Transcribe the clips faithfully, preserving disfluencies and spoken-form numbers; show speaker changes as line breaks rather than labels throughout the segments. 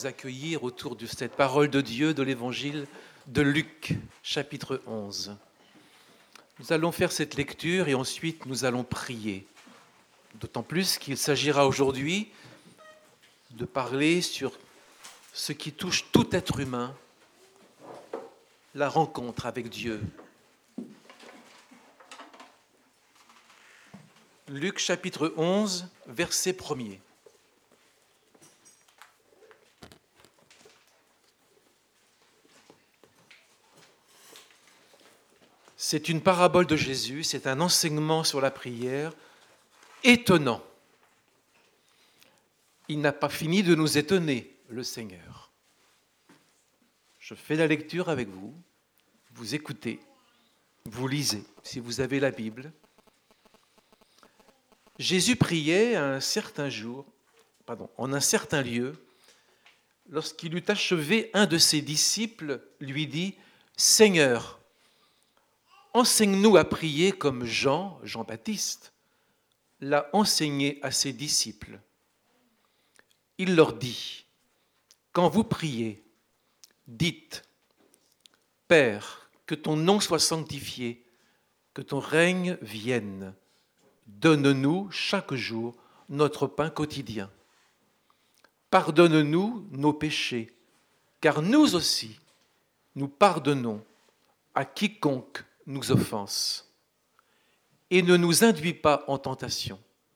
Accueillir autour de cette parole de Dieu de l'évangile de Luc, chapitre onze. Nous allons faire cette lecture et ensuite nous allons prier. D'autant plus qu'il s'agira aujourd'hui de parler sur ce qui touche tout être humain, la rencontre avec Dieu. Luc, chapitre onze, verset premier. C'est une parabole de Jésus, c'est un enseignement sur la prière étonnant. Il n'a pas fini de nous étonner, le Seigneur. Je fais la lecture avec vous, vous écoutez, vous lisez, si vous avez la Bible. Jésus priait à un certain jour, pardon, en un certain lieu, lorsqu'il eut achevé, un de ses disciples lui dit « Seigneur, enseigne-nous à prier comme Jean, Jean-Baptiste, l'a enseigné à ses disciples. Il leur dit, quand vous priez, dites, Père, que ton nom soit sanctifié, que ton règne vienne. Donne-nous chaque jour notre pain quotidien. Pardonne-nous nos péchés, car nous aussi, nous pardonnons à quiconque nous offense, et ne nous induis pas en tentation.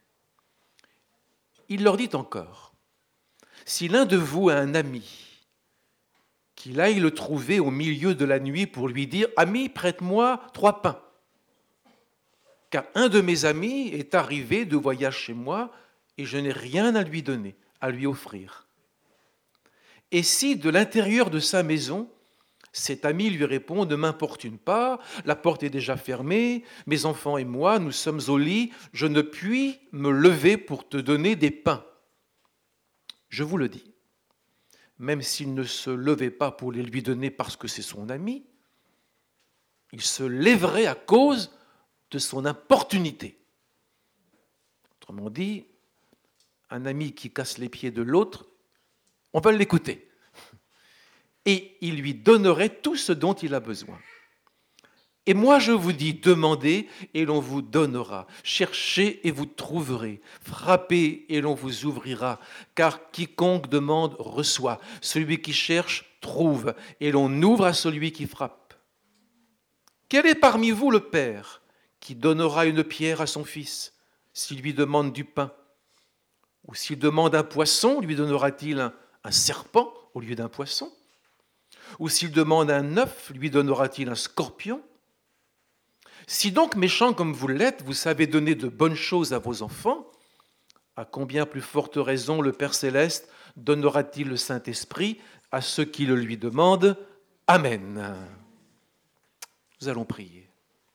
Il leur dit encore, si l'un de vous a un ami, qu'il aille le trouver au milieu de la nuit pour lui dire, ami, prête-moi trois pains, car un de mes amis est arrivé de voyage chez moi et je n'ai rien à lui donner, à lui offrir. Et si de l'intérieur de sa maison, cet ami lui répond, ne m'importune pas, la porte est déjà fermée, mes enfants et moi, nous sommes au lit, je ne puis me lever pour te donner des pains. Je vous le dis, même s'il ne se levait pas pour les lui donner parce que c'est son ami, il se lèverait à cause de son importunité. Autrement dit, un ami qui casse les pieds de l'autre, on va l'écouter. Et il lui donnerait tout ce dont il a besoin. Et moi je vous dis, demandez et l'on vous donnera, cherchez et vous trouverez, frappez et l'on vous ouvrira, car quiconque demande reçoit, celui qui cherche trouve, et l'on ouvre à celui qui frappe. Quel est parmi vous le père qui donnera une pierre à son fils s'il lui demande du pain? Ou s'il demande un poisson, lui donnera-t-il un, un serpent au lieu d'un poisson? Ou s'il demande un œuf, lui donnera-t-il un scorpion? Si donc, méchants comme vous l'êtes, vous savez donner de bonnes choses à vos enfants, à combien plus forte raison le Père Céleste donnera-t-il le Saint-Esprit à ceux qui le lui demandent? Amen. Nous allons prier.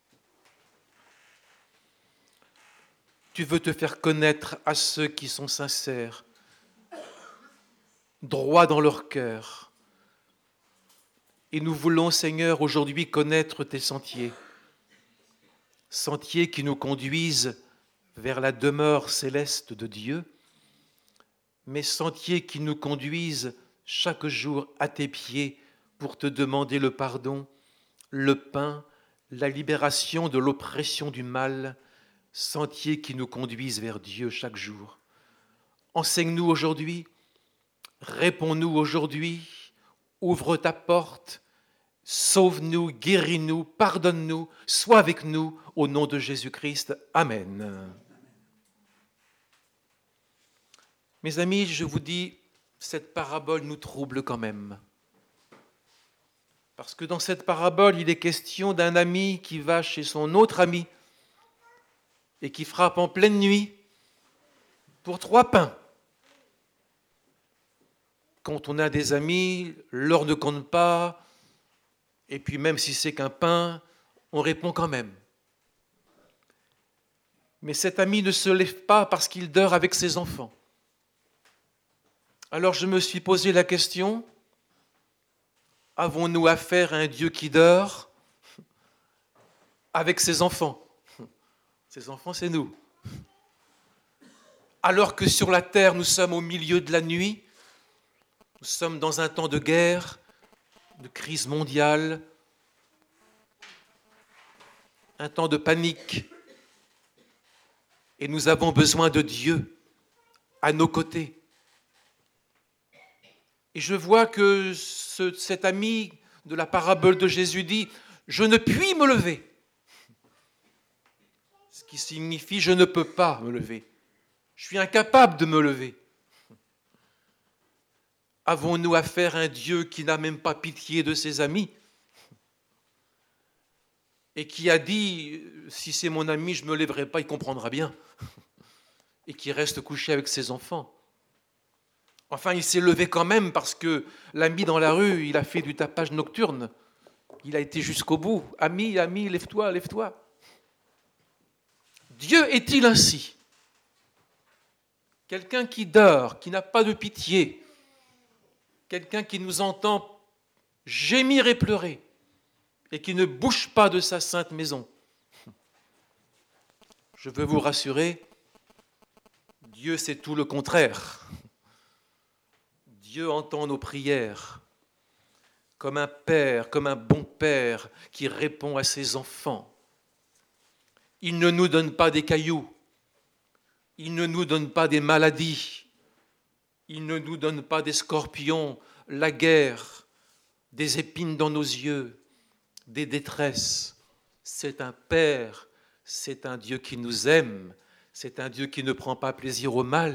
Tu veux te faire connaître à ceux qui sont sincères, droits dans leur cœur. Et nous voulons, Seigneur, aujourd'hui connaître tes sentiers, sentiers qui nous conduisent vers la demeure céleste de Dieu, mais sentiers qui nous conduisent chaque jour à tes pieds pour te demander le pardon, le pain, la libération de l'oppression du mal, sentiers qui nous conduisent vers Dieu chaque jour. Enseigne-nous aujourd'hui, réponds-nous aujourd'hui, ouvre ta porte, sauve-nous, guéris-nous, pardonne-nous, sois avec nous, au nom de Jésus-Christ. Amen. Mes amis, je vous dis, cette parabole nous trouble quand même. Parce que dans cette parabole, il est question d'un ami qui va chez son autre ami et qui frappe en pleine nuit pour trois pains. Quand on a des amis, l'heure ne compte pas, et puis même si c'est qu'un pain, on répond quand même. Mais cet ami ne se lève pas parce qu'il dort avec ses enfants. Alors je me suis posé la question, avons-nous affaire à un Dieu qui dort avec ses enfants? Ses enfants, c'est nous. Alors que sur la terre, nous sommes au milieu de la nuit, Nous sommes dans un temps de guerre, de crise mondiale, un temps de panique. Et nous avons besoin de Dieu à nos côtés. Et je vois que ce, cet ami de la parabole de Jésus dit « Je ne puis me lever ». Ce qui signifie « Je ne peux pas me lever ». Je suis incapable de me lever. Avons-nous affaire à un Dieu qui n'a même pas pitié de ses amis et qui a dit « Si c'est mon ami, je ne me lèverai pas, il comprendra bien » et qui reste couché avec ses enfants. Enfin, il s'est levé quand même parce que l'ami dans la rue, il a fait du tapage nocturne. Il a été jusqu'au bout. « Ami, ami, lève-toi, lève-toi ». Dieu est-il ainsi ? Quelqu'un qui dort, qui n'a pas de pitié, quelqu'un qui nous entend gémir et pleurer et qui ne bouge pas de sa sainte maison. Je veux vous rassurer, Dieu c'est tout le contraire. Dieu entend nos prières comme un père, comme un bon père qui répond à ses enfants. Il ne nous donne pas des cailloux, il ne nous donne pas des maladies, il ne nous donne pas des scorpions, la guerre, des épines dans nos yeux, des détresses. C'est un Père, c'est un Dieu qui nous aime, c'est un Dieu qui ne prend pas plaisir au mal.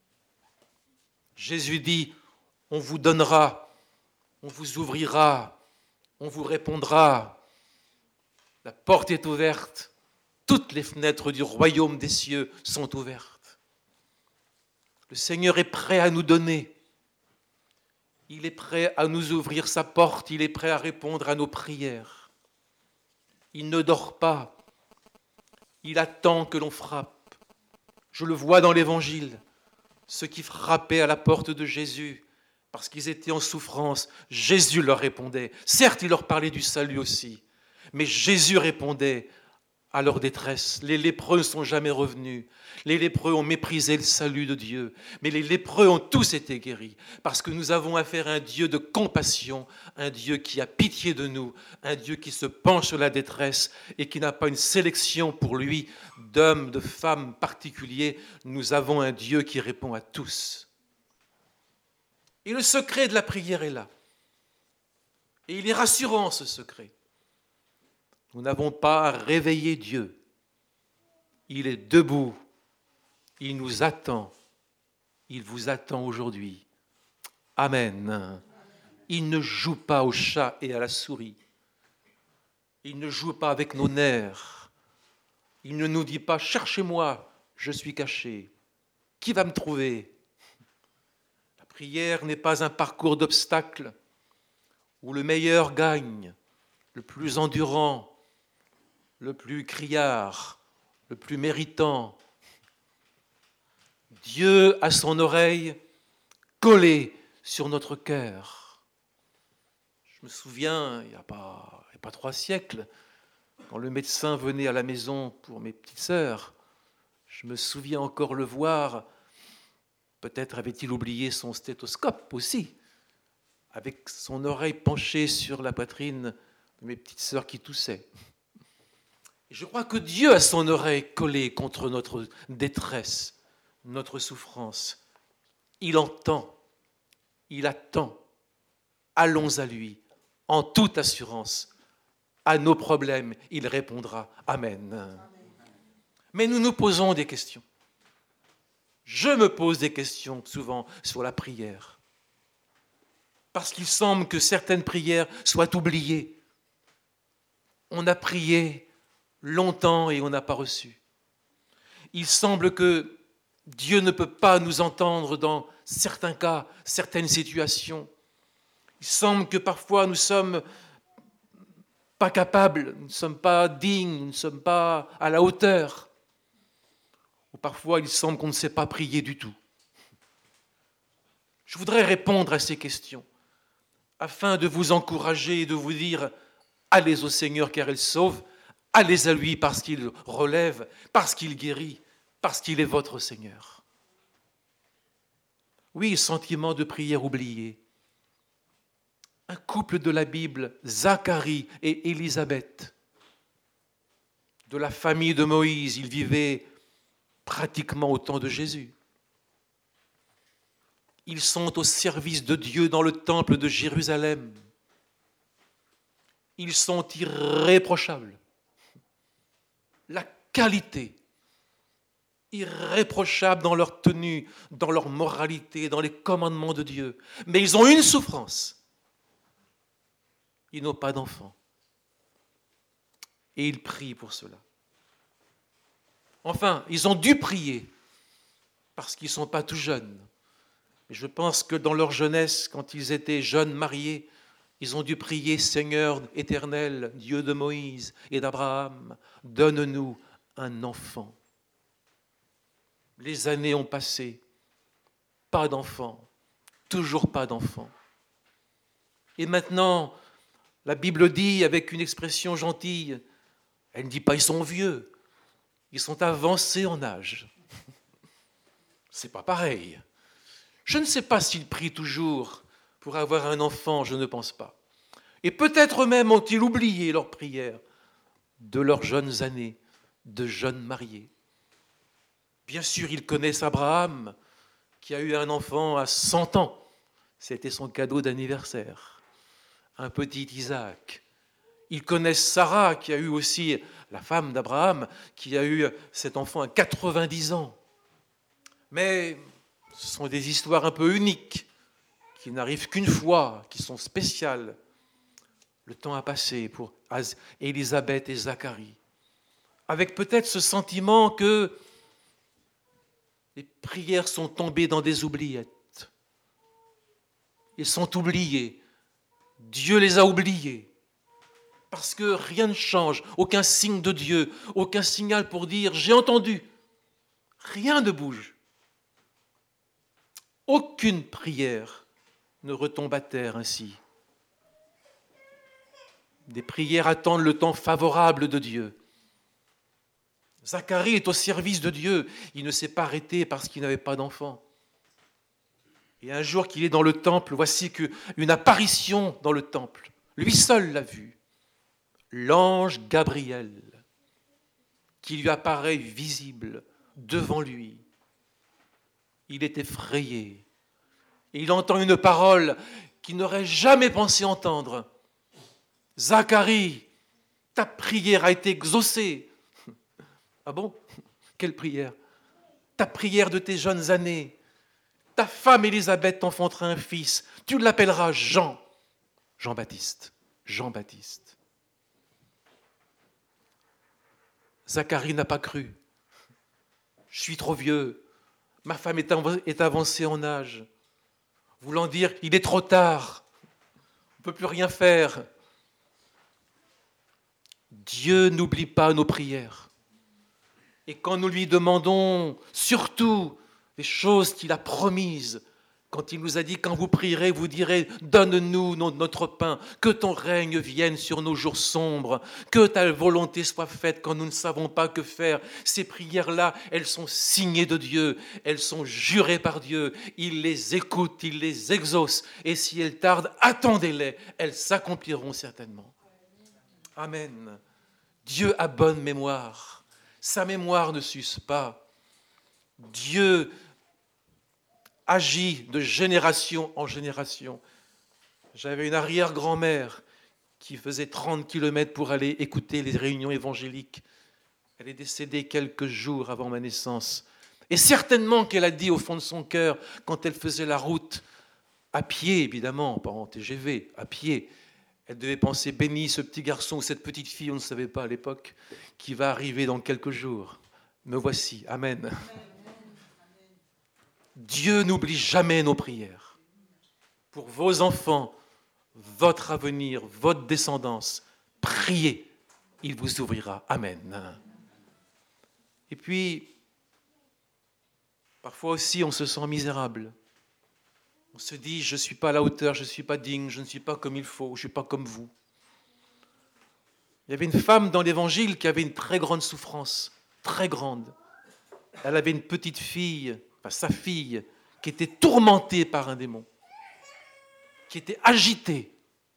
Jésus dit, on vous donnera, on vous ouvrira, on vous répondra. La porte est ouverte, toutes les fenêtres du royaume des cieux sont ouvertes. Le Seigneur est prêt à nous donner. Il est prêt à nous ouvrir sa porte, il est prêt à répondre à nos prières. Il ne dort pas, il attend que l'on frappe. Je le vois dans l'Évangile, ceux qui frappaient à la porte de Jésus, parce qu'ils étaient en souffrance, Jésus leur répondait. Certes, il leur parlait du salut aussi, mais Jésus répondait à leur détresse. Les lépreux ne sont jamais revenus. Les lépreux ont méprisé le salut de Dieu. Mais les lépreux ont tous été guéris. Parce que nous avons affaire à un Dieu de compassion, un Dieu qui a pitié de nous, un Dieu qui se penche sur la détresse et qui n'a pas une sélection pour lui d'hommes, de femmes particuliers. Nous avons un Dieu qui répond à tous. Et le secret de la prière est là. Et il est rassurant, ce secret. Nous n'avons pas à réveiller Dieu. Il est debout. Il nous attend. Il vous attend aujourd'hui. Amen. Il ne joue pas au chat et à la souris. Il ne joue pas avec nos nerfs. Il ne nous dit pas « Cherchez-moi, je suis caché. Qui va me trouver ?» La prière n'est pas un parcours d'obstacles où le meilleur gagne, le plus endurant, le plus criard, le plus méritant. Dieu a son oreille collée sur notre cœur. Je me souviens, il n'y a pas, il n'y a pas trois siècles, quand le médecin venait à la maison pour mes petites sœurs, je me souviens encore le voir, peut-être avait-il oublié son stéthoscope aussi, avec son oreille penchée sur la poitrine de mes petites sœurs qui toussaient. Je crois que Dieu a son oreille collée contre notre détresse, notre souffrance. Il entend, il attend. Allons à lui, en toute assurance. À nos problèmes, il répondra. Amen. Amen. Mais nous nous posons des questions. Je me pose des questions souvent sur la prière. Parce qu'il semble que certaines prières soient oubliées. On a prié longtemps et on n'a pas reçu. Il semble que Dieu ne peut pas nous entendre dans certains cas, certaines situations. Il semble que parfois nous ne sommes pas capables, nous ne sommes pas dignes, nous ne sommes pas à la hauteur. Ou parfois il semble qu'on ne sait pas prier du tout. Je voudrais répondre à ces questions afin de vous encourager et de vous dire « Allez au Seigneur car il sauve ». Allez à lui parce qu'il relève, parce qu'il guérit, parce qu'il est votre Seigneur. Oui, sentiment de prière oublié. un couple de la Bible, Zacharie et Élisabeth, de la famille de Moïse. Ils vivaient pratiquement au temps de Jésus. Ils sont au service de Dieu dans le temple de Jérusalem. Ils sont irréprochables. La qualité, irréprochable dans leur tenue, dans leur moralité, dans les commandements de Dieu. Mais ils ont une souffrance. Ils n'ont pas d'enfants. Et ils prient pour cela. Enfin, ils ont dû prier parce qu'ils ne sont pas tout jeunes. Et je pense que dans leur jeunesse, quand ils étaient jeunes mariés, ils ont dû prier, Seigneur éternel, Dieu de Moïse et d'Abraham, donne-nous un enfant. Les années ont passé, pas d'enfant, toujours pas d'enfant. Et maintenant, la Bible dit avec une expression gentille, elle ne dit pas ils sont vieux, ils sont avancés en âge. C'est pas pareil. Je ne sais pas s'ils prient toujours pour avoir un enfant, je ne pense pas. Et peut-être même ont-ils oublié leur prière de leurs jeunes années, de jeunes mariés. Bien sûr, ils connaissent Abraham, qui a eu un enfant à cent ans. C'était son cadeau d'anniversaire. Un petit Isaac. Ils connaissent Sarah, qui a eu aussi, la femme d'Abraham, qui a eu cet enfant à quatre-vingt-dix ans. Mais ce sont des histoires un peu uniques, qui n'arrivent qu'une fois, qui sont spéciales. Le temps a passé pour Élisabeth et Zacharie, avec peut-être ce sentiment que les prières sont tombées dans des oubliettes. Ils sont oubliés. Dieu les a oubliés. Parce que rien ne change, aucun signe de Dieu, aucun signal pour dire « j'ai entendu ». Rien ne bouge. Aucune prière ne retombe à terre ainsi. Des prières attendent le temps favorable de Dieu. Zacharie est au service de Dieu. Il ne s'est pas arrêté parce qu'il n'avait pas d'enfant. Et un jour qu'il est dans le temple, voici qu'une apparition dans le temple. Lui seul l'a vu. L'ange Gabriel, qui lui apparaît visible devant lui. Il est effrayé. Et il entend une parole qu'il n'aurait jamais pensé entendre. Zacharie, ta prière a été exaucée. Ah bon? Quelle prière? Ta prière de tes jeunes années. Ta femme Élisabeth t'enfantera un fils. Tu l'appelleras Jean. Jean-Baptiste. Jean-Baptiste. Zacharie n'a pas cru. Je suis trop vieux. Ma femme est avancée en âge. Voulant dire, il est trop tard. On ne peut plus rien faire. Dieu n'oublie pas nos prières. Et quand nous lui demandons surtout les choses qu'il a promises, quand il nous a dit, quand vous prierez, vous direz, donne-nous notre pain, que ton règne vienne sur nos jours sombres, que ta volonté soit faite quand nous ne savons pas que faire. Ces prières-là, elles sont signées de Dieu, elles sont jurées par Dieu, il les écoute, il les exauce, et si elles tardent, attendez-les, elles s'accompliront certainement. Amen. Dieu a bonne mémoire, sa mémoire ne s'use pas. Dieu agit de génération en génération. J'avais une arrière-grand-mère qui faisait trente kilomètres pour aller écouter les réunions évangéliques. Elle est décédée quelques jours avant ma naissance. Et certainement qu'elle a dit au fond de son cœur, quand elle faisait la route, à pied évidemment, pas en T G V, à pied, elle devait penser, béni ce petit garçon ou cette petite fille, on ne savait pas à l'époque, qui va arriver dans quelques jours. Me voici, amen. Dieu n'oublie jamais nos prières. Pour vos enfants, votre avenir, votre descendance, priez, il vous ouvrira. Amen. Et puis, parfois aussi, on se sent misérable. On se dit, je ne suis pas à la hauteur, je ne suis pas digne, je ne suis pas comme il faut, je ne suis pas comme vous. Il y avait une femme dans l'Évangile qui avait une très grande souffrance, très grande. Elle avait une petite fille, enfin sa fille, qui était tourmentée par un démon, qui était agitée.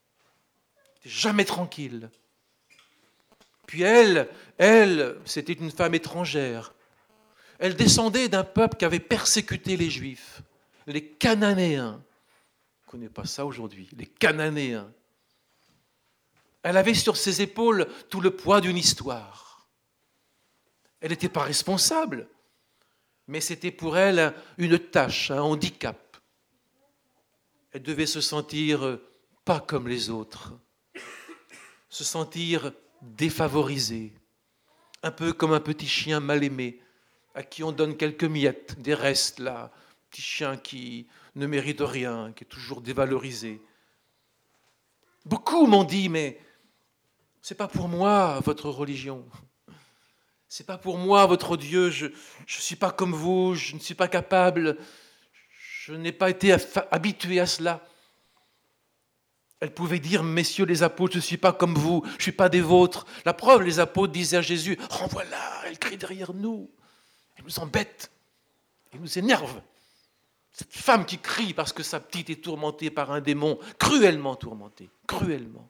n'était jamais tranquille. Puis elle, elle, c'était une femme étrangère. Elle descendait d'un peuple qui avait persécuté les Juifs, les Cananéens. On ne connaît pas ça aujourd'hui, les Cananéens. Elle avait sur ses épaules tout le poids d'une histoire. Elle n'était pas responsable, mais c'était pour elle une tâche, un handicap. Elle devait se sentir pas comme les autres, se sentir défavorisée, un peu comme un petit chien mal aimé, à qui on donne quelques miettes, des restes là, petit chien qui ne mérite rien, qui est toujours dévalorisé. Beaucoup m'ont dit, mais c'est pas pour moi votre religion, c'est pas pour moi votre Dieu, je ne suis pas comme vous, je ne suis pas capable, je n'ai pas été habitué à cela. Elle pouvait dire, messieurs les apôtres, je ne suis pas comme vous, je ne suis pas des vôtres. La preuve, les apôtres disaient à Jésus, renvoie-la, elle crie derrière nous, elle nous embête, elle nous énerve. Cette femme qui crie parce que sa petite est tourmentée par un démon, cruellement tourmentée, cruellement.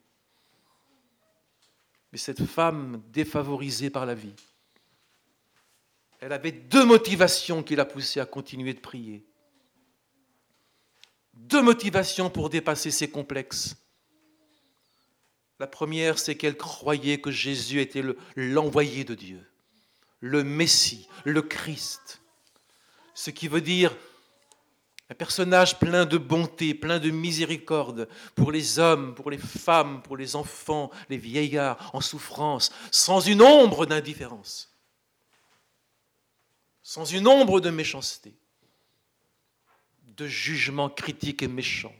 Mais cette femme défavorisée par la vie, elle avait deux motivations qui la poussaient à continuer de prier. Deux motivations pour dépasser ses complexes. La première, c'est qu'elle croyait que Jésus était le, l'envoyé de Dieu, le Messie, le Christ. Ce qui veut dire un personnage plein de bonté, plein de miséricorde pour les hommes, pour les femmes, pour les enfants, les vieillards en souffrance, sans une ombre d'indifférence, sans une ombre de méchanceté, de jugement critique et méchant.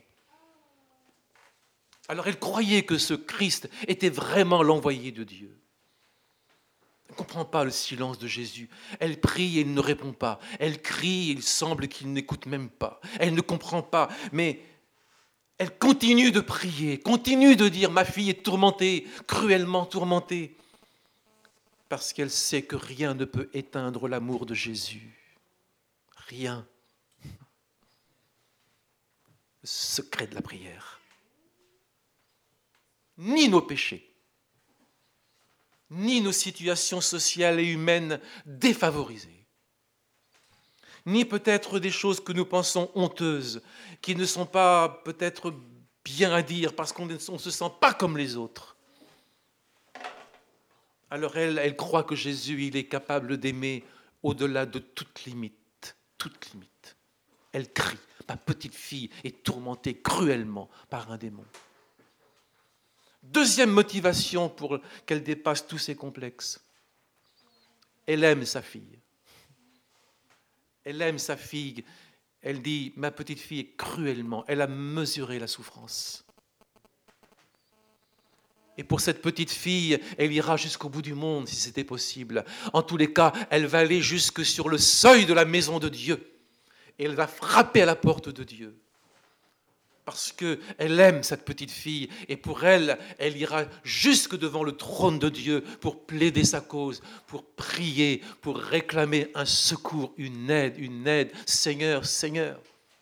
Alors elle croyait que ce Christ était vraiment l'envoyé de Dieu. Elle ne comprend pas le silence de Jésus. Elle prie et il ne répond pas. Elle crie et il semble qu'il n'écoute même pas. Elle ne comprend pas, mais elle continue de prier, continue de dire « Ma fille est tourmentée, cruellement tourmentée », parce qu'elle sait que rien ne peut éteindre l'amour de Jésus. Rien. Le secret de la prière. Ni nos péchés, ni nos situations sociales et humaines défavorisées, ni peut-être des choses que nous pensons honteuses, qui ne sont pas peut-être bien à dire parce qu'on ne se sent pas comme les autres. Alors elle, elle croit que Jésus, il est capable d'aimer au-delà de toute limite, toute limite. Elle crie, ma petite fille est tourmentée cruellement par un démon. Deuxième motivation pour qu'elle dépasse tous ses complexes. Elle aime sa fille. Elle aime sa fille. Elle dit, ma petite fille est cruellement, elle a mesuré la souffrance. Et pour cette petite fille, elle ira jusqu'au bout du monde si c'était possible. En tous les cas, elle va aller jusque sur le seuil de la maison de Dieu. Et elle va frapper à la porte de Dieu. Parce qu'elle aime cette petite fille et pour elle, elle ira jusque devant le trône de Dieu pour plaider sa cause, pour prier, pour réclamer un secours, une aide, une aide. Seigneur, Seigneur.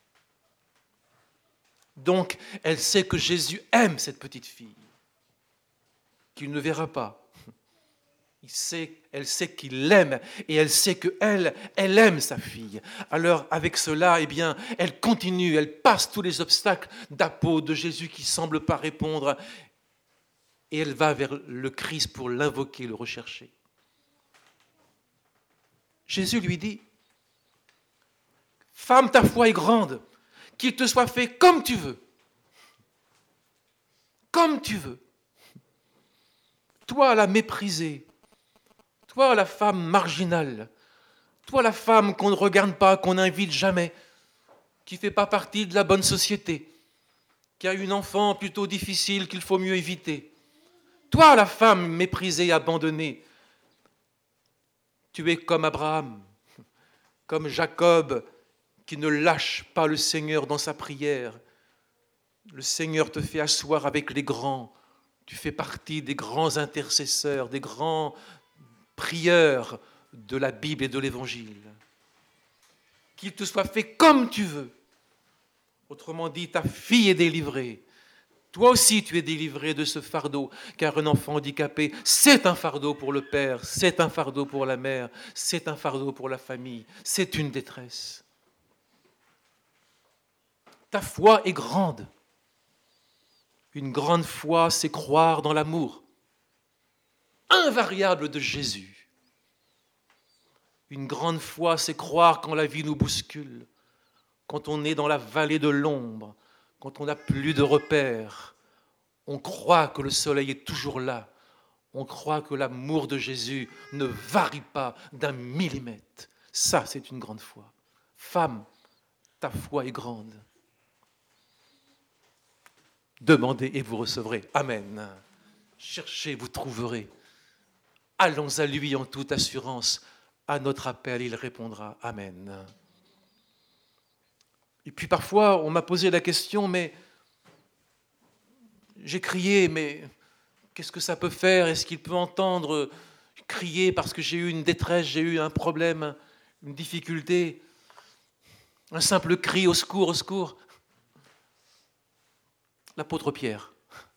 Donc, elle sait que Jésus aime cette petite fille, qu'il ne verra pas. Il sait, elle sait qu'il l'aime et elle sait qu'elle, elle aime sa fille. Alors avec cela, eh bien, elle continue, elle passe tous les obstacles d'apôtres de Jésus qui ne semblent pas répondre et elle va vers le Christ pour l'invoquer, le rechercher. Jésus lui dit, « Femme, ta foi est grande, qu'il te soit fait comme tu veux. Comme tu veux. Toi, la méprisée, toi, la femme marginale, toi, la femme qu'on ne regarde pas, qu'on n'invite jamais, qui ne fait pas partie de la bonne société, qui a une enfant plutôt difficile qu'il faut mieux éviter. Toi, la femme méprisée et abandonnée, tu es comme Abraham, comme Jacob, qui ne lâche pas le Seigneur dans sa prière. Le Seigneur te fait asseoir avec les grands. Tu fais partie des grands intercesseurs, des grands prieurs de la Bible et de l'Évangile. Qu'il te soit fait comme tu veux. Autrement dit, ta fille est délivrée, Toi aussi, tu es délivré de ce fardeau, car un enfant handicapé, c'est un fardeau pour le père, c'est un fardeau pour la mère, c'est un fardeau pour la famille, c'est une détresse. Ta foi est grande. Une grande foi, c'est croire dans l'amour invariable de Jésus. Une grande foi, c'est croire quand la vie nous bouscule, quand on est dans la vallée de l'ombre, quand on n'a plus de repères. On croit que le soleil est toujours là. On croit que l'amour de Jésus ne varie pas d'un millimètre. Ça, c'est une grande foi. Femme, ta foi est grande. Demandez et vous recevrez. Amen. Cherchez, vous trouverez. Allons à lui en toute assurance. À notre appel, il répondra. Amen. Et puis parfois, on m'a posé la question, mais j'ai crié, mais qu'est-ce que ça peut faire? Est-ce qu'il peut entendre crier parce que j'ai eu une détresse, j'ai eu un problème, une difficulté? Un simple cri au secours, au secours. L'apôtre Pierre.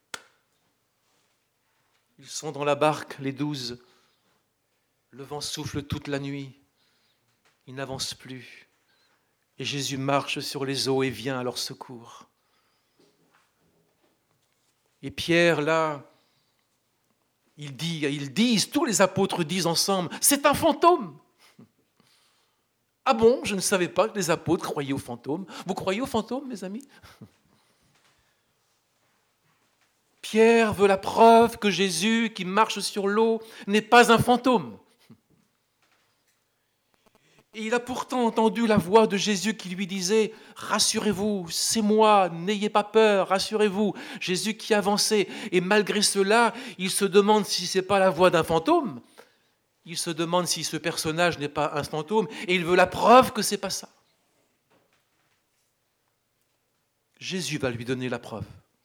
Ils sont dans la barque, les douze. Le vent souffle toute la nuit. Ils n'avancent plus. Et Jésus marche sur les eaux et vient à leur secours. Et Pierre, là, il dit, ils disent, tous les apôtres disent ensemble, c'est un fantôme. Ah bon, je ne savais pas que les apôtres croyaient aux fantômes. Vous croyez aux fantômes, mes amis? Pierre veut la preuve que Jésus, qui marche sur l'eau, n'est pas un fantôme. Et il a pourtant entendu la voix de Jésus qui lui disait « Rassurez-vous, c'est moi, n'ayez pas peur, rassurez-vous ». Jésus qui avançait. Et malgré cela, il se demande si ce n'est pas la voix d'un fantôme. Il se demande si ce personnage n'est pas un fantôme. Et il veut la preuve que ce n'est pas ça. Jésus va lui donner la preuve.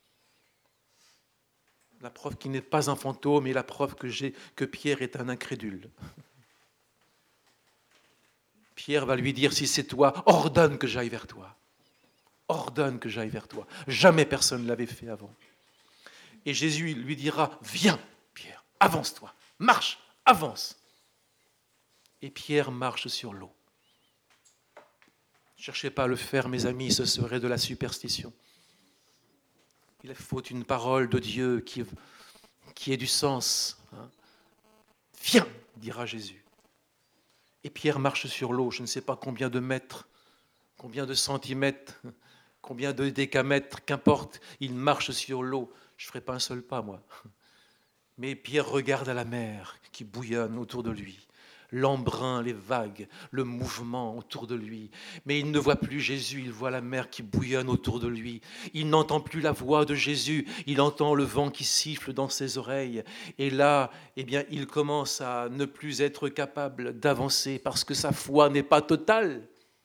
La preuve qu'il n'est pas un fantôme et la preuve que, j'ai, que Pierre est un incrédule. Pierre va lui dire, si c'est toi, ordonne que j'aille vers toi. Ordonne que j'aille vers toi. Jamais personne ne l'avait fait avant. Et Jésus lui dira, viens, Pierre, avance-toi, marche, avance. Et Pierre marche sur l'eau. Ne cherchez pas à le faire, mes amis, ce serait de la superstition. Il faut une parole de Dieu qui, qui ait du sens. Hein. Viens, dira Jésus. Et Pierre marche sur l'eau, je ne sais pas combien de mètres, combien de centimètres, combien de décamètres, qu'importe, il marche sur l'eau. Je ne ferai pas un seul pas, moi. Mais Pierre regarde à la mer qui bouillonne autour de lui. L'embrun, les vagues, le mouvement autour de lui. Mais il ne voit plus Jésus, il voit la mer qui bouillonne autour de lui. Il n'entend plus la voix de Jésus, il entend le vent qui siffle dans ses oreilles. Et là, eh bien, il commence à ne plus être capable d'avancer parce que sa foi n'est pas totale.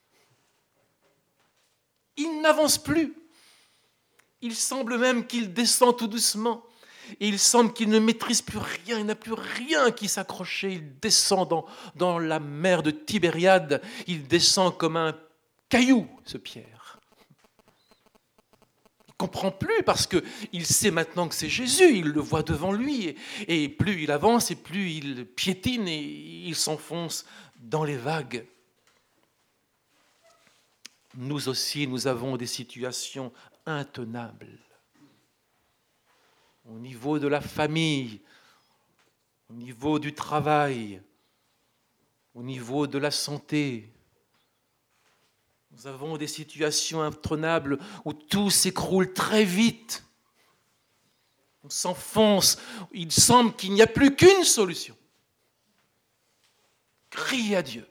Il n'avance plus. Il semble même qu'il descend tout doucement. Et il semble qu'il ne maîtrise plus rien, il n'a plus rien qui s'accrochait. Il descend dans, dans la mer de Tibériade, il descend comme un caillou, ce Pierre. Il ne comprend plus parce qu'il sait maintenant que c'est Jésus, il le voit devant lui. Et, et plus il avance, et plus il piétine et il s'enfonce dans les vagues. Nous aussi, nous avons des situations intenables. Au niveau de la famille, au niveau du travail, au niveau de la santé. Nous avons des situations intenables où tout s'écroule très vite. On s'enfonce, il semble qu'il n'y a plus qu'une solution. Criez à Dieu.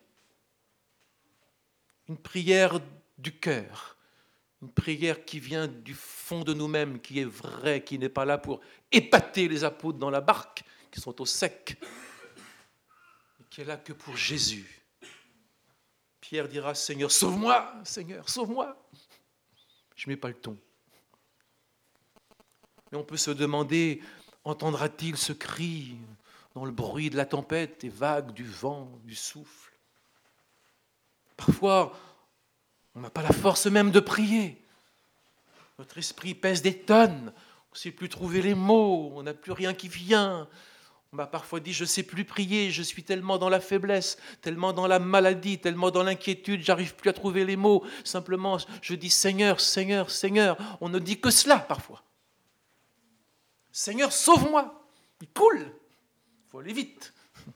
Une prière du cœur. Une prière qui vient du fond de nous-mêmes, qui est vraie, qui n'est pas là pour épater les apôtres dans la barque, qui sont au sec, mais qui est là que pour Jésus. Pierre dira, Seigneur, sauve-moi, Seigneur, sauve-moi. Je ne mets pas le ton. Mais on peut se demander, entendra-t-il ce cri dans le bruit de la tempête, des vagues, du vent, du souffle? Parfois, on n'a pas la force même de prier. Notre esprit pèse des tonnes. ne sait plus trouver les mots, on n'a plus rien qui vient. On m'a parfois dit, je ne sais plus prier, je suis tellement dans la faiblesse, tellement dans la maladie, tellement dans l'inquiétude, j'arrive plus à trouver les mots. Simplement, je dis, Seigneur, Seigneur, Seigneur. On ne dit que cela parfois. Seigneur, sauve-moi. Il coule. Il faut aller vite.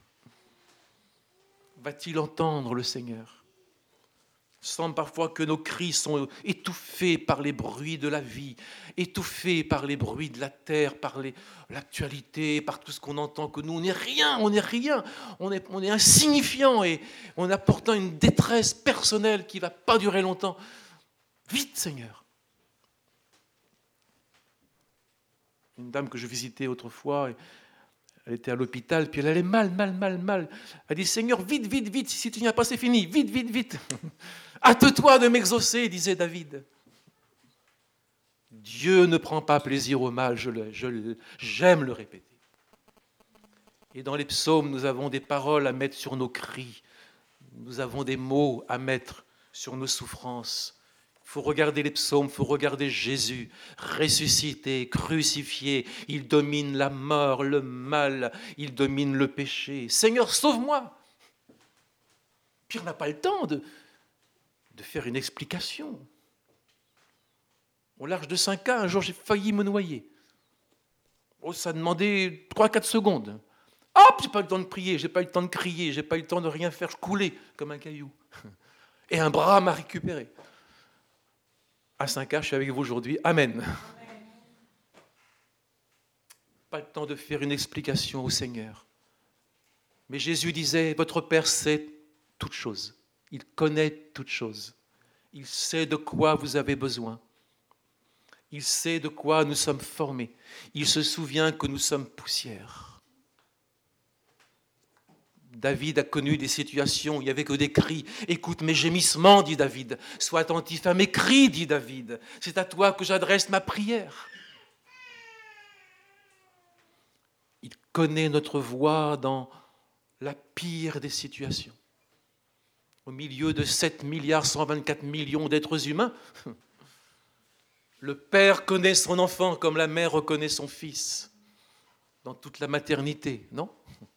Va-t-il entendre le Seigneur ? Il semble parfois que nos cris sont étouffés par les bruits de la vie, étouffés par les bruits de la terre, par les, l'actualité, par tout ce qu'on entend, que nous, on n'est rien, on n'est rien, on est, on est insignifiant et on apportant une détresse personnelle qui ne va pas durer longtemps. Vite, Seigneur. Une dame que je visitais autrefois, elle était à l'hôpital, puis elle allait mal, mal, mal, mal. Elle dit, Seigneur, vite, vite, vite, si tu n'y as pas, c'est fini, vite, vite, vite. Hâte-toi de m'exaucer, disait David. Dieu ne prend pas plaisir au mal, je le, je le, j'aime le répéter. Et dans les psaumes, nous avons des paroles à mettre sur nos cris. Nous avons des mots à mettre sur nos souffrances. Il faut regarder les psaumes, il faut regarder Jésus, ressuscité, crucifié. Il domine la mort, le mal, il domine le péché. Seigneur, sauve-moi. Puis on n'a pas le temps de... de faire une explication. Au large de cinq ans, un jour, j'ai failli me noyer. Oh, ça demandait trois à quatre secondes. Hop, j'ai pas eu le temps de prier, j'ai pas eu le temps de crier, j'ai pas eu le temps de rien faire, je coulais comme un caillou. Et un bras m'a récupéré. À cinq ans, je suis avec vous aujourd'hui. Amen. Amen. Pas le temps de faire une explication au Seigneur. Mais Jésus disait, votre Père sait toutes choses. Il connaît toutes choses. Il sait de quoi vous avez besoin. Il sait de quoi nous sommes formés. Il se souvient que nous sommes poussière. David a connu des situations où il n'y avait que des cris. Écoute mes gémissements, dit David. Sois attentif à mes cris, dit David. C'est à toi que j'adresse ma prière. Il connaît notre voix dans la pire des situations. Au milieu de sept milliards cent vingt-quatre millions d'êtres humains, le père connaît son enfant comme la mère reconnaît son fils dans toute la maternité, non ?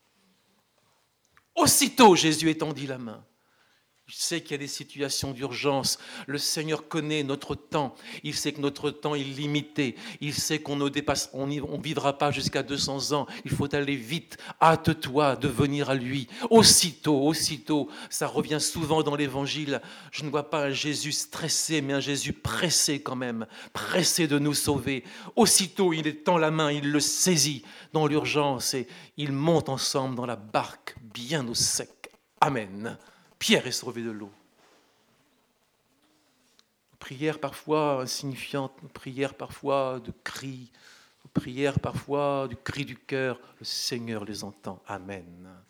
Aussitôt, Jésus étendit la main. Il sait qu'il y a des situations d'urgence. Le Seigneur connaît notre temps. Il sait que notre temps est limité. Il sait qu'on ne dépasse, on ne vivra pas jusqu'à deux cents ans. Il faut aller vite. Hâte-toi de venir à lui. Aussitôt, aussitôt. Ça revient souvent dans l'Évangile. Je ne vois pas un Jésus stressé, mais un Jésus pressé quand même. Pressé de nous sauver. Aussitôt, il étend la main, il le saisit dans l'urgence et ils montent ensemble dans la barque, bien au sec. Amen. Pierre est sauvé de l'eau. Prière parfois insignifiante, prière parfois de cris, prière parfois du cri du cœur. Le Seigneur les entend. Amen.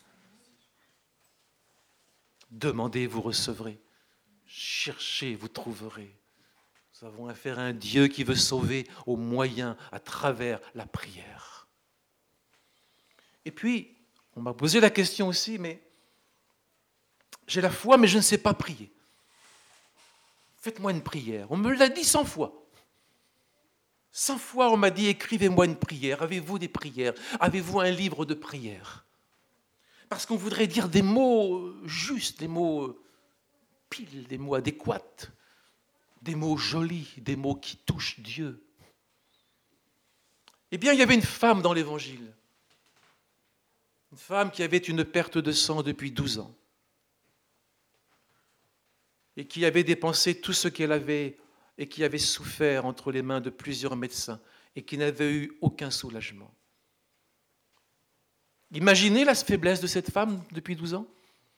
Demandez, vous recevrez. Cherchez, vous trouverez. Nous avons affaire à un Dieu qui veut sauver au moyen, à travers la prière. Et puis, on m'a posé la question aussi, mais j'ai la foi, mais je ne sais pas prier. Faites-moi une prière. On me l'a dit cent fois. Cent fois, on m'a dit, écrivez-moi une prière. Avez-vous des prières ? Avez-vous un livre de prières ? Parce qu'on voudrait dire des mots justes, des mots piles, des mots adéquats, des mots jolis, des mots qui touchent Dieu. Eh bien, il y avait une femme dans l'Évangile. Une femme qui avait une perte de sang depuis douze ans. Et qui avait dépensé tout ce qu'elle avait et qui avait souffert entre les mains de plusieurs médecins et qui n'avait eu aucun soulagement. Imaginez la faiblesse de cette femme depuis douze ans.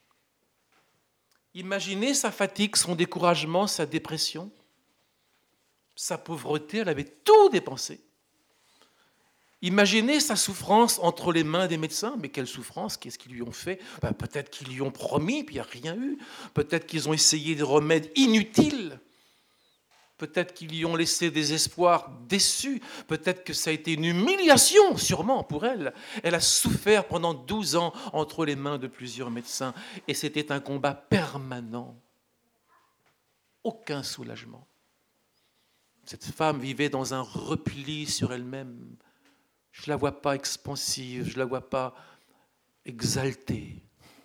Imaginez sa fatigue, son découragement, sa dépression, sa pauvreté, elle avait tout dépensé. Imaginez sa souffrance entre les mains des médecins. Mais quelle souffrance, qu'est-ce qu'ils lui ont fait ? Ben, peut-être qu'ils lui ont promis, puis il n'y a rien eu. Peut-être qu'ils ont essayé des remèdes inutiles. Peut-être qu'ils lui ont laissé des espoirs déçus. Peut-être que ça a été une humiliation, sûrement, pour elle. Elle a souffert pendant douze ans entre les mains de plusieurs médecins. Et c'était un combat permanent. Aucun soulagement. Cette femme vivait dans un repli sur elle-même. Je ne la vois pas expansive, je ne la vois pas exaltée.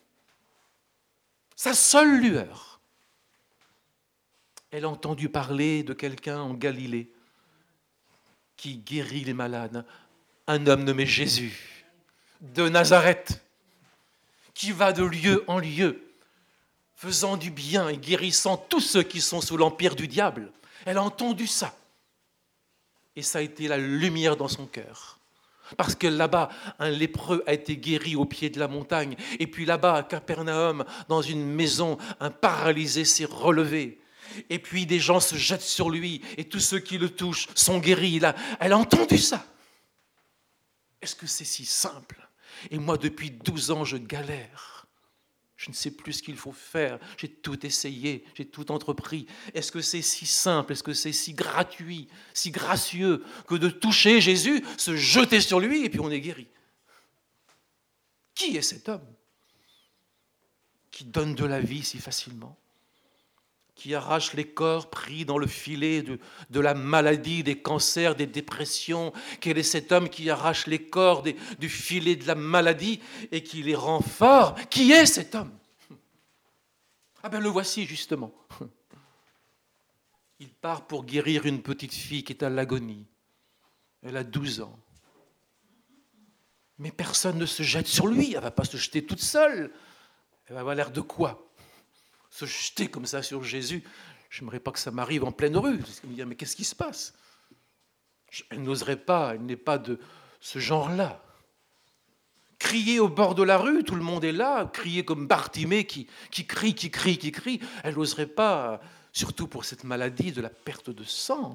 Sa seule lueur, elle a entendu parler de quelqu'un en Galilée qui guérit les malades, un homme nommé Jésus de Nazareth, qui va de lieu en lieu, faisant du bien et guérissant tous ceux qui sont sous l'empire du diable. Elle a entendu ça. Et ça a été la lumière dans son cœur. Parce que là-bas, un lépreux a été guéri au pied de la montagne. Et puis là-bas, à Capernaum, dans une maison, un paralysé s'est relevé. Et puis des gens se jettent sur lui. Et tous ceux qui le touchent sont guéris. Là, elle a entendu ça. Est-ce que c'est si simple ? Et moi, depuis douze ans, je galère. Je ne sais plus ce qu'il faut faire. J'ai tout essayé, j'ai tout entrepris. Est-ce que c'est si simple, est-ce que c'est si gratuit, si gracieux que de toucher Jésus, se jeter sur lui et puis on est guéri ? Qui est cet homme qui donne de la vie si facilement, qui arrache les corps pris dans le filet de, de la maladie, des cancers, des dépressions? Quel est cet homme qui arrache les corps des, du filet de la maladie et qui les rend forts? Qui est cet homme? Ah ben le voici justement. Il part pour guérir une petite fille qui est à l'agonie. Elle a douze ans. Mais personne ne se jette sur lui, elle ne va pas se jeter toute seule. Elle va avoir l'air de quoi? Se jeter comme ça sur Jésus. Je n'aimerais pas que ça m'arrive en pleine rue. Je me dis, mais qu'est-ce qui se passe? Elle n'oserait pas, elle n'est pas de ce genre-là. Crier au bord de la rue, tout le monde est là, crier comme Bartimée qui, qui crie, qui crie, qui crie. Elle n'oserait pas, surtout pour cette maladie de la perte de sang.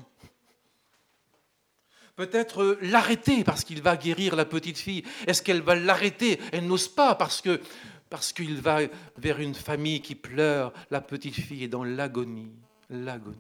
Peut-être l'arrêter parce qu'il va guérir la petite fille. Est-ce qu'elle va l'arrêter? Elle n'ose pas parce que parce qu'il va vers une famille qui pleure. La petite fille est dans l'agonie. L'agonie.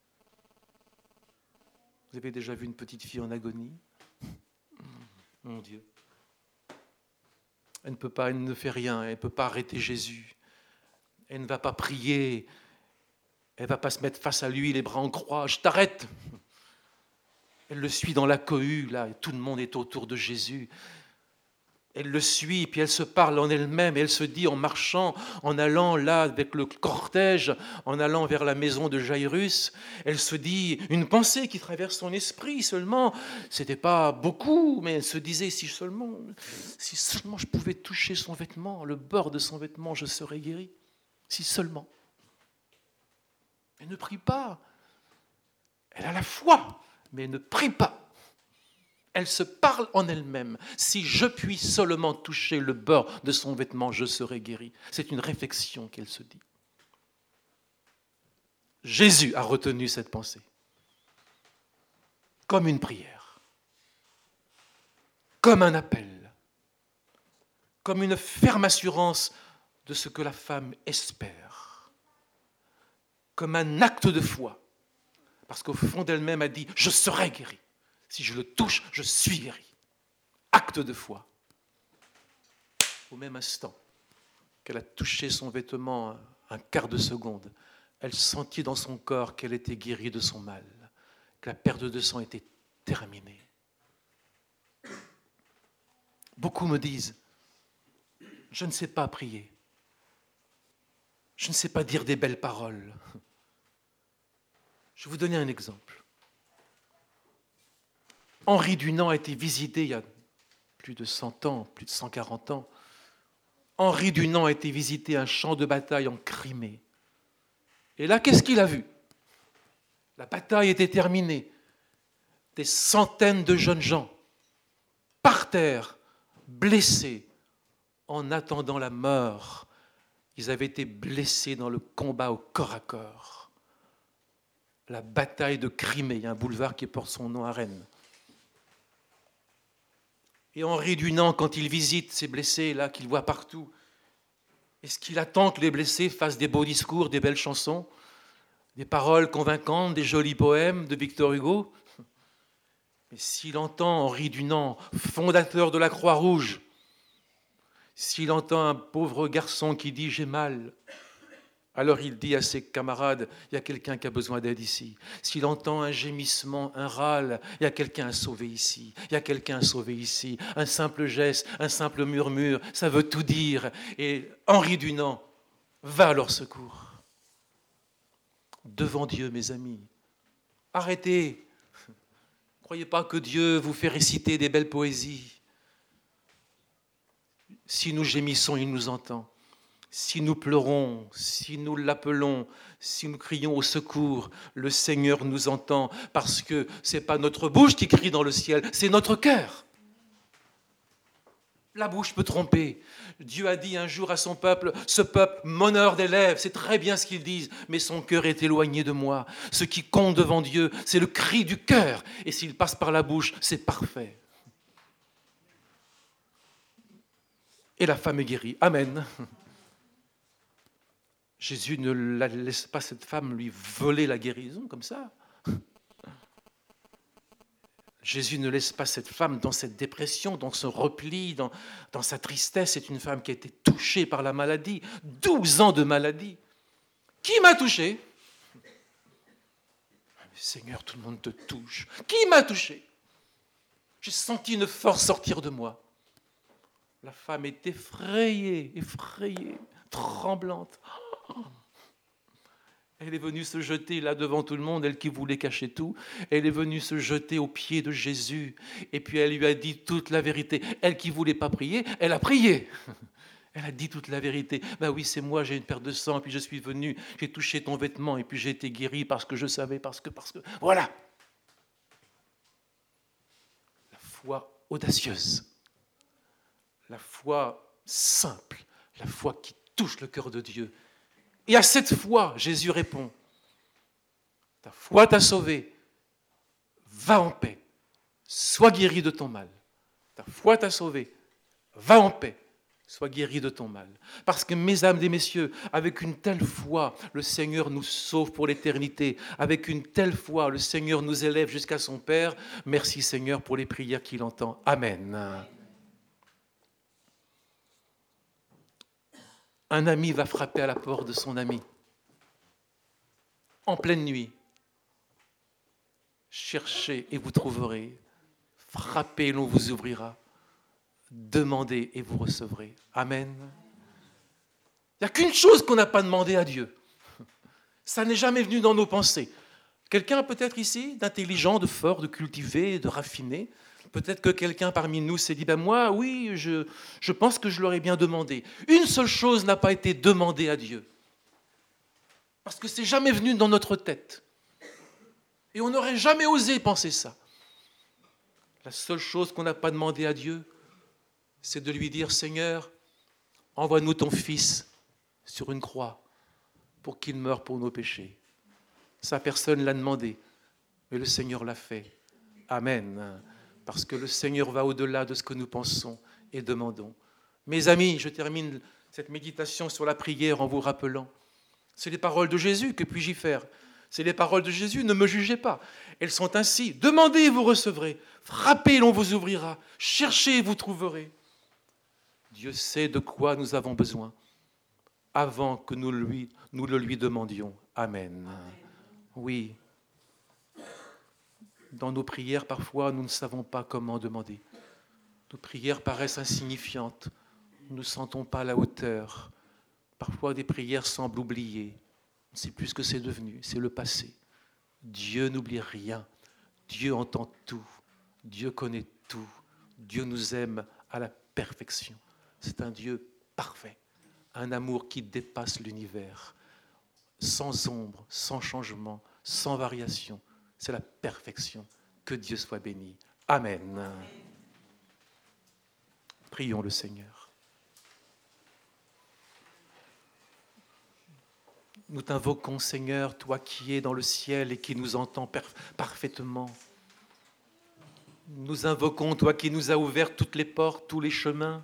Vous avez déjà vu une petite fille en agonie? Mon Dieu. Elle ne peut pas, elle ne fait rien. Elle ne peut pas arrêter Jésus. Elle ne va pas prier. Elle ne va pas se mettre face à lui, les bras en croix. Je t'arrête. Elle le suit dans la cohue, là, et tout le monde est autour de Jésus. Elle le suit, puis elle se parle en elle-même, et elle se dit en marchant, en allant là avec le cortège, en allant vers la maison de Jairus, elle se dit une pensée qui traverse son esprit seulement. C'était pas beaucoup, mais elle se disait si seulement, si seulement je pouvais toucher son vêtement, le bord de son vêtement, je serais guéri. Si seulement. Elle ne prie pas. Elle a la foi, mais elle ne prie pas. Elle se parle en elle-même. Si je puis seulement toucher le bord de son vêtement, je serai guéri. C'est une réflexion qu'elle se dit. Jésus a retenu cette pensée comme une prière, comme un appel, comme une ferme assurance de ce que la femme espère, comme un acte de foi, parce qu'au fond d'elle-même, elle dit « je serai guérie ». Si je le touche, je suis guéri. Acte de foi. Au même instant qu'elle a touché son vêtement un quart de seconde, elle sentit dans son corps qu'elle était guérie de son mal, que la perte de sang était terminée. Beaucoup me disent, je ne sais pas prier, je ne sais pas dire des belles paroles. Je vais vous donner un exemple. Henri Dunant a été visité il y a plus de cent ans, plus de cent quarante ans. Henri Dunant a été visité un champ de bataille en Crimée. Et là, qu'est-ce qu'il a vu? La bataille était terminée. Des centaines de jeunes gens, par terre, blessés, en attendant la mort. Ils avaient été blessés dans le combat au corps à corps. La bataille de Crimée, il y a un boulevard qui porte son nom à Rennes. Et Henri Dunant, quand il visite ces blessés-là, qu'il voit partout, est-ce qu'il attend que les blessés fassent des beaux discours, des belles chansons, des paroles convaincantes, des jolis poèmes de Victor Hugo? Mais s'il entend Henri Dunant, fondateur de la Croix-Rouge, s'il entend un pauvre garçon qui dit « j'ai mal », Alors il dit à ses camarades, il y a quelqu'un qui a besoin d'aide ici. S'il entend un gémissement, un râle, il y a quelqu'un à sauver ici. Il y a quelqu'un à sauver ici. Un simple geste, un simple murmure, ça veut tout dire. Et Henri Dunant va à leur secours. Devant Dieu, mes amis, arrêtez. Ne croyez pas que Dieu vous fait réciter des belles poésies. Si nous gémissons, il nous entend. Si nous pleurons, si nous l'appelons, si nous crions au secours, le Seigneur nous entend, parce que ce n'est pas notre bouche qui crie dans le ciel, c'est notre cœur. La bouche peut tromper. Dieu a dit un jour à son peuple, ce peuple m'honore des lèvres, c'est très bien ce qu'ils disent, mais son cœur est éloigné de moi. Ce qui compte devant Dieu, c'est le cri du cœur, et s'il passe par la bouche, c'est parfait. Et la femme est guérie. Amen. Jésus ne la laisse pas, cette femme, lui voler la guérison comme ça. Jésus ne laisse pas cette femme dans cette dépression, dans ce repli, dans, dans sa tristesse. C'est une femme qui a été touchée par la maladie. douze ans de maladie. Qui m'a touché? Seigneur, tout le monde te touche. Qui m'a touché? J'ai senti une force sortir de moi. La femme est effrayée, effrayée, tremblante. Elle est venue se jeter là devant tout le monde, elle qui voulait cacher tout. Elle est venue se jeter aux pieds de Jésus. Et puis elle lui a dit toute la vérité. Elle qui ne voulait pas prier, elle a prié. Elle a dit toute la vérité. Ben oui, c'est moi, j'ai une perte de sang, et puis je suis venue, j'ai touché ton vêtement, et puis j'ai été guérie parce que je savais, parce que, parce que... Voilà. La foi audacieuse. La foi simple. La foi qui touche le cœur de Dieu. Et à cette foi, Jésus répond, ta foi t'a sauvé, va en paix, sois guéri de ton mal. Ta foi t'a sauvé, va en paix, sois guéri de ton mal. Parce que, mesdames et messieurs, avec une telle foi, le Seigneur nous sauve pour l'éternité. Avec une telle foi, le Seigneur nous élève jusqu'à son Père. Merci Seigneur pour les prières qu'il entend. Amen. Un ami va frapper à la porte de son ami, en pleine nuit. Cherchez et vous trouverez. Frappez et l'on vous ouvrira. Demandez et vous recevrez. Amen. Il n'y a qu'une chose qu'on n'a pas demandé à Dieu. Ça n'est jamais venu dans nos pensées. Quelqu'un peut-être ici, d'intelligent, de fort, de cultivé, de raffiné. Peut-être que quelqu'un parmi nous s'est dit, ben moi, oui, je, je pense que je l'aurais bien demandé. Une seule chose n'a pas été demandée à Dieu. Parce que c'est jamais venu dans notre tête. Et on n'aurait jamais osé penser ça. La seule chose qu'on n'a pas demandé à Dieu, c'est de lui dire, Seigneur, envoie-nous ton Fils sur une croix pour qu'il meure pour nos péchés. Ça, personne ne l'a demandé, mais le Seigneur l'a fait. Amen. Parce que le Seigneur va au-delà de ce que nous pensons et demandons. Mes amis, je termine cette méditation sur la prière en vous rappelant, c'est les paroles de Jésus, que puis-je y faire? C'est les paroles de Jésus, ne me jugez pas. Elles sont ainsi, demandez et vous recevrez, frappez et l'on vous ouvrira, cherchez et vous trouverez. Dieu sait de quoi nous avons besoin avant que nous, lui, nous le lui demandions. Amen. Oui. Dans nos prières, parfois, nous ne savons pas comment demander. Nos prières paraissent insignifiantes. Nous ne sentons pas la hauteur. Parfois, des prières semblent oubliées. On ne sait plus ce que c'est devenu. C'est le passé. Dieu n'oublie rien. Dieu entend tout. Dieu connaît tout. Dieu nous aime à la perfection. C'est un Dieu parfait. Un amour qui dépasse l'univers. Sans ombre, sans changement, sans variation. C'est la perfection. Que Dieu soit béni. Amen. Prions le Seigneur. Nous t'invoquons, Seigneur, toi qui es dans le ciel et qui nous entends perf- parfaitement. Nous invoquons, toi qui nous as ouvert toutes les portes, tous les chemins.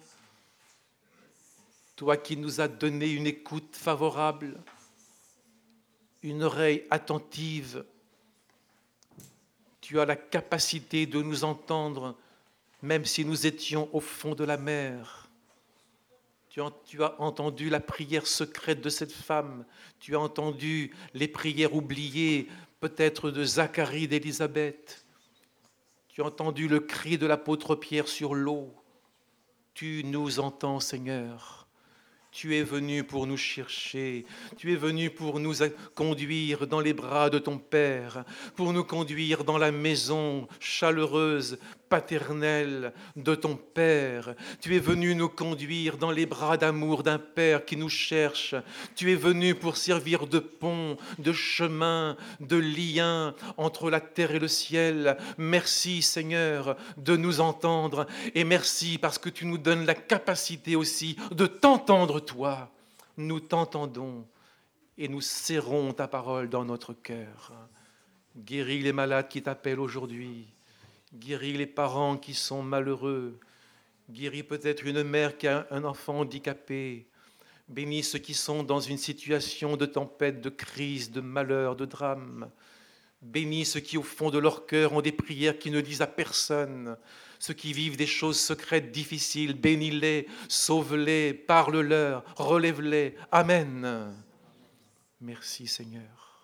Toi qui nous as donné une écoute favorable, une oreille attentive. Tu as la capacité de nous entendre, même si nous étions au fond de la mer. Tu as, tu as entendu la prière secrète de cette femme. Tu as entendu les prières oubliées, peut-être de Zacharie, d'Élisabeth. Tu as entendu le cri de l'apôtre Pierre sur l'eau. Tu nous entends, Seigneur. Tu es venu pour nous chercher, tu es venu pour nous conduire dans les bras de ton Père, pour nous conduire dans la maison chaleureuse, paternelle de ton Père. Tu es venu nous conduire dans les bras d'amour d'un Père qui nous cherche. Tu es venu pour servir de pont, de chemin, de lien entre la terre et le ciel. Merci Seigneur de nous entendre et merci parce que tu nous donnes la capacité aussi de t'entendre toi. Nous t'entendons et nous serrons ta parole dans notre cœur. Guéris les malades qui t'appellent aujourd'hui. Guéris les parents qui sont malheureux. Guéris peut-être une mère qui a un enfant handicapé. Bénis ceux qui sont dans une situation de tempête, de crise, de malheur, de drame. Bénis ceux qui, au fond de leur cœur, ont des prières qui ne disent à personne. Ceux qui vivent des choses secrètes, difficiles, bénis-les, sauve-les, parle-leur, relève-les. Amen. Merci Seigneur.